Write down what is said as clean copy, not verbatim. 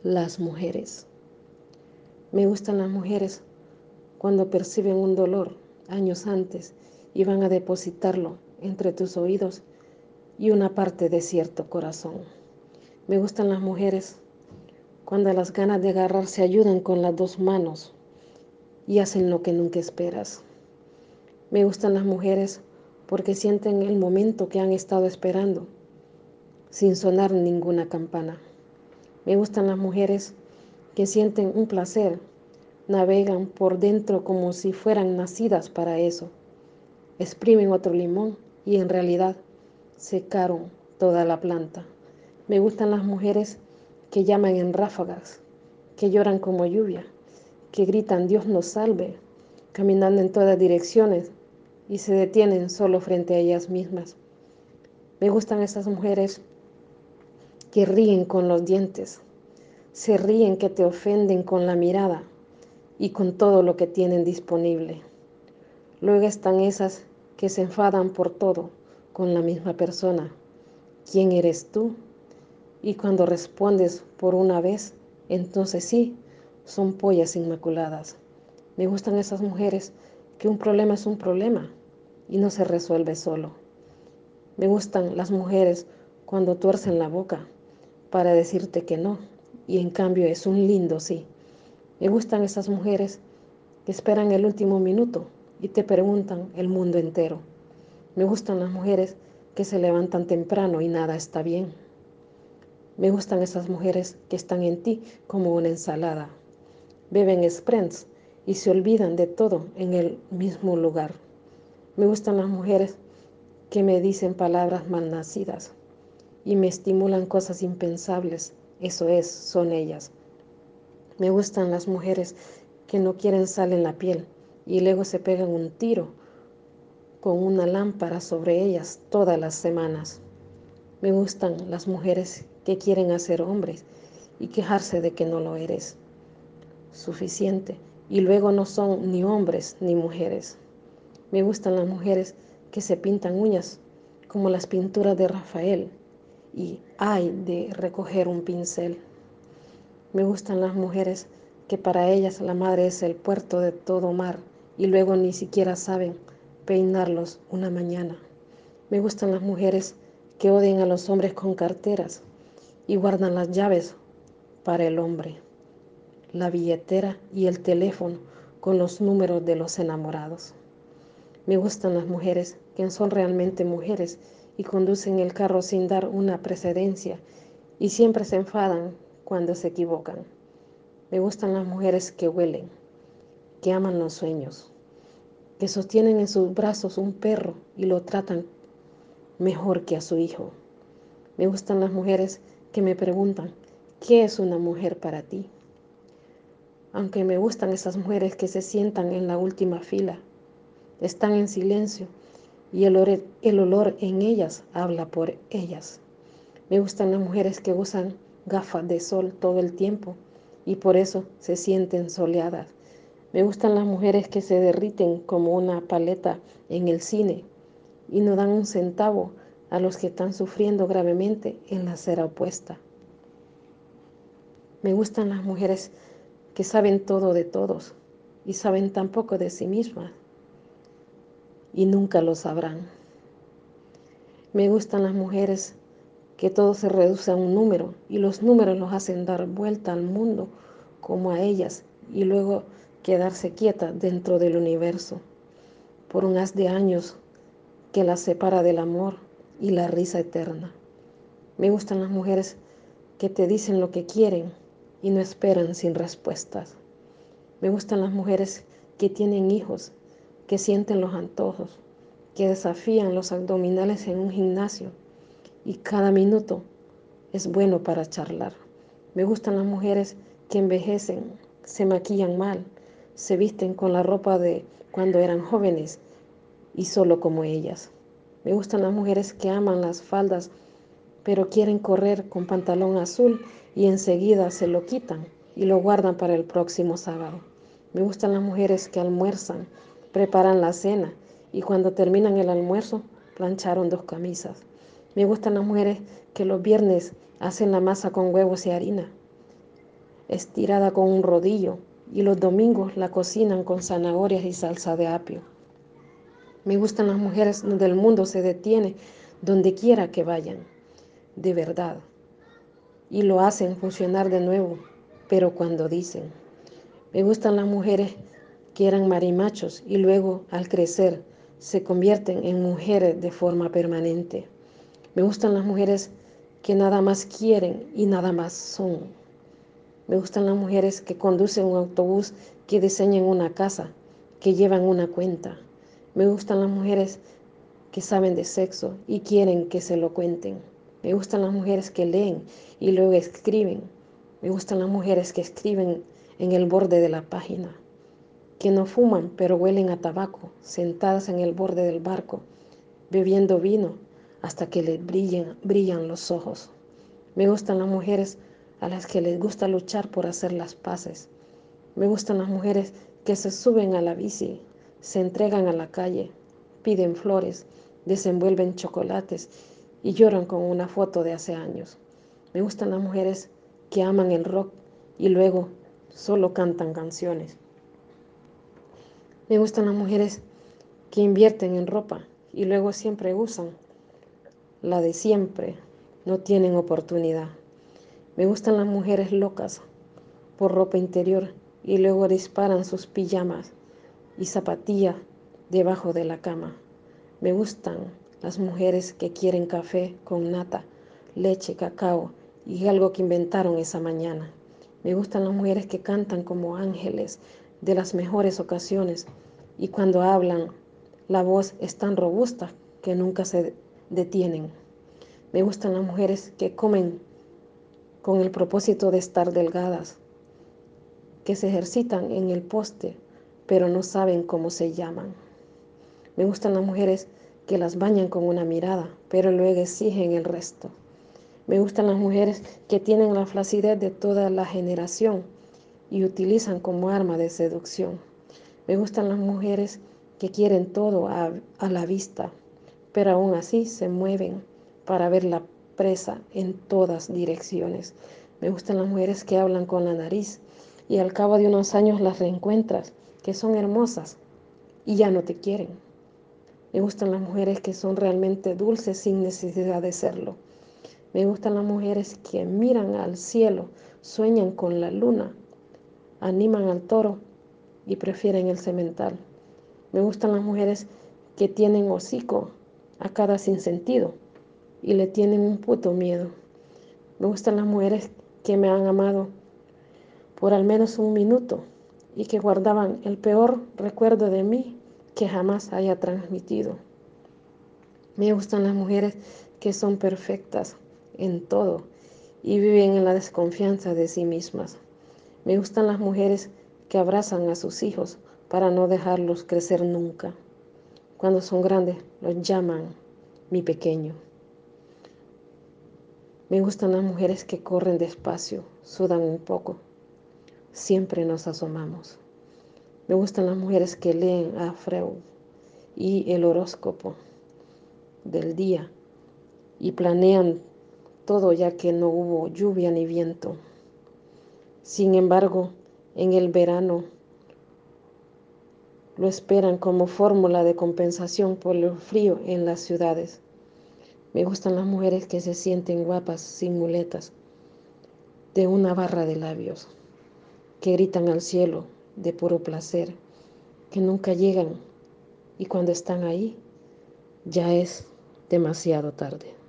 Las mujeres. Me gustan las mujeres cuando perciben un dolor años antes y van a depositarlo entre tus oídos y una parte de cierto corazón. Me gustan las mujeres cuando las ganas de agarrar se ayudan con las dos manos y hacen lo que nunca esperas. Me gustan las mujeres porque sienten el momento que han estado esperando sin sonar ninguna campana. Me gustan las mujeres que sienten un placer, navegan por dentro como si fueran nacidas para eso. Exprimen otro limón y en realidad secaron toda la planta. Me gustan las mujeres que llaman en ráfagas, que lloran como lluvia, que gritan Dios nos salve, caminando en todas direcciones y se detienen solo frente a ellas mismas. Me gustan esas mujeres que ríen con los dientes, se ríen que te ofenden con la mirada y con todo lo que tienen disponible. Luego están esas que se enfadan por todo con la misma persona. ¿Quién eres tú? Y cuando respondes por una vez, entonces sí, son pollas inmaculadas. Me gustan esas mujeres que un problema es un problema y no se resuelve solo. Me gustan las mujeres cuando tuercen la boca para decirte que no y en cambio es un lindo sí. Me gustan esas mujeres que esperan el último minuto y te preguntan el mundo entero. Me gustan las mujeres que se levantan temprano y nada está bien. Me gustan esas mujeres que están en ti como una ensalada. Beben sprints y se olvidan de todo en el mismo lugar. Me gustan las mujeres que me dicen palabras malnacidas y me estimulan cosas impensables. Eso es, son ellas. Me gustan las mujeres que no quieren sal en la piel y luego se pegan un tiro con una lámpara sobre ellas todas las semanas. Me gustan las mujeres que quieren hacer hombres y quejarse de que no lo eres suficiente y luego no son ni hombres ni mujeres. Me gustan las mujeres que se pintan uñas como las pinturas de Rafael y hay de recoger un pincel. Me gustan las mujeres que para ellas la madre es el puerto de todo mar y luego ni siquiera saben peinarlos una mañana. Me gustan las mujeres que odian a los hombres con carteras y guardan las llaves para el hombre, la billetera y el teléfono con los números de los enamorados. Me gustan las mujeres que son realmente mujeres y conducen el carro sin dar una precedencia y siempre se enfadan cuando se equivocan. Me gustan las mujeres que huelen, que aman los sueños, que sostienen en sus brazos un perro y lo tratan mejor que a su hijo. Me gustan las mujeres que me preguntan, ¿qué es una mujer para ti? Aunque me gustan esas mujeres que se sientan en la última fila, están en silencio y el olor en ellas habla por ellas. Me gustan las mujeres que usan gafas de sol todo el tiempo y por eso se sienten soleadas. Me gustan las mujeres que se derriten como una paleta en el cine y no dan un centavo a los que están sufriendo gravemente en la acera opuesta. Me gustan las mujeres que saben todo de todos y saben tan poco de sí mismas y nunca lo sabrán. Me gustan las mujeres que todo se reduce a un número y los números los hacen dar vuelta al mundo como a ellas y luego quedarse quietas dentro del universo por un haz de años que las separa del amor y la risa eterna. Me gustan las mujeres que te dicen lo que quieren y no esperan sin respuestas. Me gustan las mujeres que tienen hijos, que sienten los antojos, que desafían los abdominales en un gimnasio y cada minuto es bueno para charlar. Me gustan las mujeres que envejecen, se maquillan mal, se visten con la ropa de cuando eran jóvenes y solo como ellas. Me gustan las mujeres que aman las faldas, pero quieren correr con pantalón azul y enseguida se lo quitan y lo guardan para el próximo sábado. Me gustan las mujeres que almuerzan, preparan la cena y cuando terminan el almuerzo plancharon 2 camisas. Me gustan las mujeres que los viernes hacen la masa con huevos y harina estirada con un rodillo, y los domingos la cocinan con zanahorias y salsa de apio. Me gustan las mujeres donde el mundo se detiene, donde quiera que vayan, de verdad, y lo hacen funcionar de nuevo, pero cuando dicen. Me gustan las mujeres que eran marimachos y luego, al crecer, se convierten en mujeres de forma permanente. Me gustan las mujeres que nada más quieren y nada más son. Me gustan las mujeres que conducen un autobús, que diseñan una casa, que llevan una cuenta. Me gustan las mujeres que saben de sexo y quieren que se lo cuenten. Me gustan las mujeres que leen y luego escriben. Me gustan las mujeres que escriben en el borde de la página, que no fuman pero huelen a tabaco, sentadas en el borde del barco, bebiendo vino hasta que les brillan los ojos. Me gustan las mujeres a las que les gusta luchar por hacer las paces. Me gustan las mujeres que se suben a la bici, se entregan a la calle, piden flores, desenvuelven chocolates y lloran con una foto de hace años. Me gustan las mujeres que aman el rock y luego solo cantan canciones. Me gustan las mujeres que invierten en ropa y luego siempre usan la de siempre, no tienen oportunidad. Me gustan las mujeres locas por ropa interior y luego disparan sus pijamas y zapatillas debajo de la cama. Me gustan las mujeres que quieren café con nata, leche, cacao y algo que inventaron esa mañana. Me gustan las mujeres que cantan como ángeles de las mejores ocasiones y cuando hablan la voz es tan robusta que nunca se detienen. Me gustan las mujeres que comen con el propósito de estar delgadas, que se ejercitan en el poste, pero no saben cómo se llaman. Me gustan las mujeres que las bañan con una mirada, pero luego exigen el resto. Me gustan las mujeres que tienen la flacidez de toda la generación y utilizan como arma de seducción. Me gustan las mujeres que quieren todo a la vista, pero aún así se mueven para ver la presa en todas direcciones. Me gustan las mujeres que hablan con la nariz y al cabo de unos años las reencuentras, que son hermosas y ya no te quieren. Me gustan las mujeres que son realmente dulces sin necesidad de serlo. Me gustan las mujeres que miran al cielo, sueñan con la luna, animan al toro y prefieren el cemental. Me gustan las mujeres que tienen hocico a cada sinsentido y le tienen un puto miedo. Me gustan las mujeres que me han amado por al menos un minuto y que guardaban el peor recuerdo de mí que jamás haya transmitido. Me gustan las mujeres que son perfectas en todo y viven en la desconfianza de sí mismas. Me gustan las mujeres que abrazan a sus hijos para no dejarlos crecer nunca. Cuando son grandes, los llaman mi pequeño. Me gustan las mujeres que corren despacio, sudan un poco. Siempre nos asomamos. Me gustan las mujeres que leen a Freud y el horóscopo del día y planean todo ya que no hubo lluvia ni viento. Sin embargo, en el verano lo esperan como fórmula de compensación por el frío en las ciudades. Me gustan las mujeres que se sienten guapas sin muletas, de una barra de labios, que gritan al cielo de puro placer, que nunca llegan y cuando están ahí ya es demasiado tarde.